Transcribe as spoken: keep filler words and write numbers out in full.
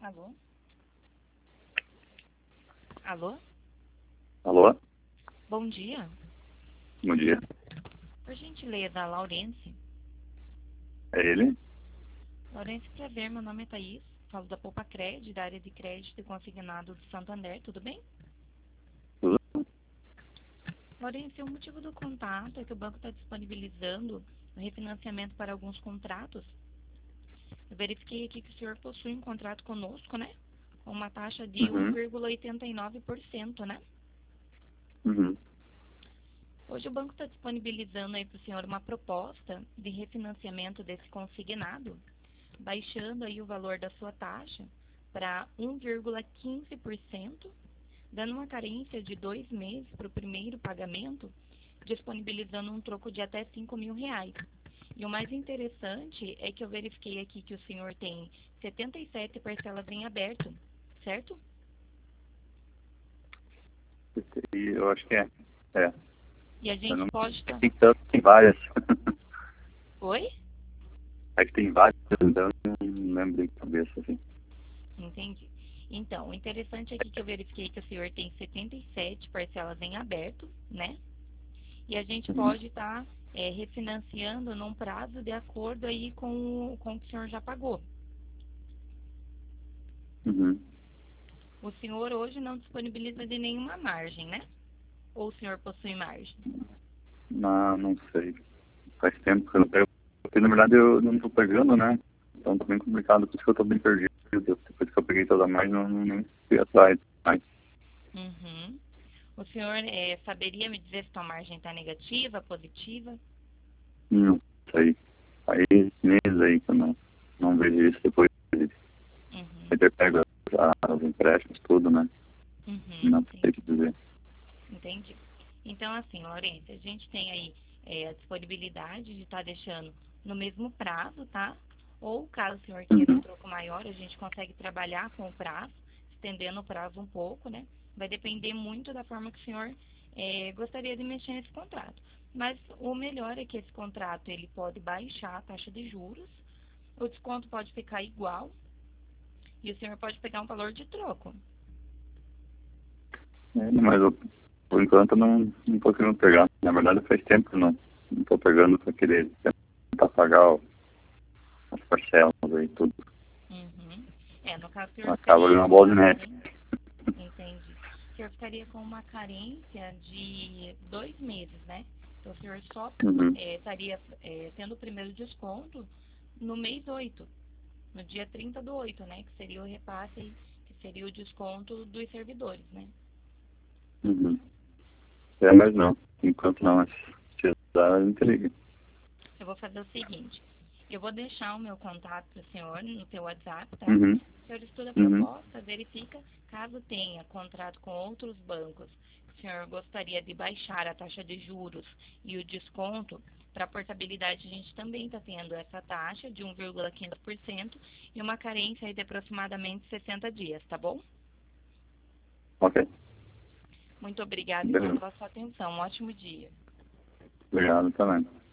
Alô? Alô? Alô? Bom dia. Bom dia. Por gentileza, Laurence. É ele? Laurence, prazer, meu nome é Thaís. Falo da Poupa Cred, da área de crédito e consignado do Santander, tudo bem? Tudo? Laurence, o motivo do contato é que o banco está disponibilizando o refinanciamento para alguns contratos. Eu verifiquei aqui que o senhor possui um contrato conosco, né? Com uma taxa de um Uhum. vírgula oitenta e nove por cento, né? Uhum. Hoje o banco está disponibilizando aí para o senhor uma proposta de refinanciamento desse consignado, baixando aí o valor da sua taxa para um vírgula quinze por cento, dando uma carência de dois meses para o primeiro pagamento, disponibilizando um troco de até cinco mil reais. E o mais interessante é que eu verifiquei aqui que o senhor tem setenta e sete parcelas em aberto, certo? E eu acho que é. É. E a Eu gente não pode estar... tem tanto, tem várias. Oi? É que tem várias, então eu não lembro de cabeça, assim. Entendi. Então, o interessante aqui que eu verifiquei que o senhor tem setenta e sete parcelas em aberto, né? E a gente Uhum. pode estar é, refinanciando num prazo de acordo aí com, com o que o senhor já pagou. Uhum. O senhor hoje não disponibiliza de nenhuma margem, né? Ou o senhor possui margem? Não, não sei. Faz tempo que eu não pego. Porque, na verdade, eu não tô pegando, né? Então tá bem complicado, por isso que eu tô bem perdido. Depois que eu peguei toda a mais, não, não nem fui atrás. Mas, Uhum. O senhor é, saberia me dizer se sua margem está negativa, positiva? não sei. Aí, meses aí que eu não, não vejo isso depois de Uhum. ter pego as, as empréstimos, tudo, né? Uhum. Não sei o Entendi. que dizer. Entendi. Então, assim, Laurence, a gente tem aí é, a disponibilidade de estar deixando no mesmo prazo, tá? Ou, caso o senhor queira um Uhum. troco maior, a gente consegue trabalhar com o prazo, estendendo o prazo um pouco, né? Vai depender muito da forma que o senhor é, gostaria de mexer nesse contrato. Mas o melhor é que esse contrato ele pode baixar a taxa de juros, o desconto pode ficar igual e o senhor pode pegar um valor de troco. É, mas eu, por enquanto eu não, não tô querendo pegar. Na verdade faz tempo que eu não, não tô pegando para querer tentar pagar ó, as parcelas aí tudo. Uhum. É, no caso, o senhor Acaba ali ficaria uma com bola uma de neve. carência. Entendi. O senhor ficaria com uma carência de dois meses, né? Então, o senhor só Uhum. é, estaria é, tendo o primeiro desconto no mês oito, no dia trinta do oito, né? Que seria o repasse, que seria o desconto dos servidores, né? Uhum. É, mas não. Enquanto não, mas se precisar, eu te ligo. Eu vou fazer o seguinte, eu vou deixar o meu contato para o senhor no seu WhatsApp, tá? Uhum. O senhor estuda a Uhum. proposta, verifica, caso tenha contrato com outros bancos, o senhor gostaria de baixar a taxa de juros e o desconto, para a portabilidade a gente também está tendo essa taxa de um vírgula quinze por cento e uma carência aí de aproximadamente sessenta dias, tá bom? Ok. Muito obrigada então Beleza. pela sua atenção, um ótimo dia. Obrigado também.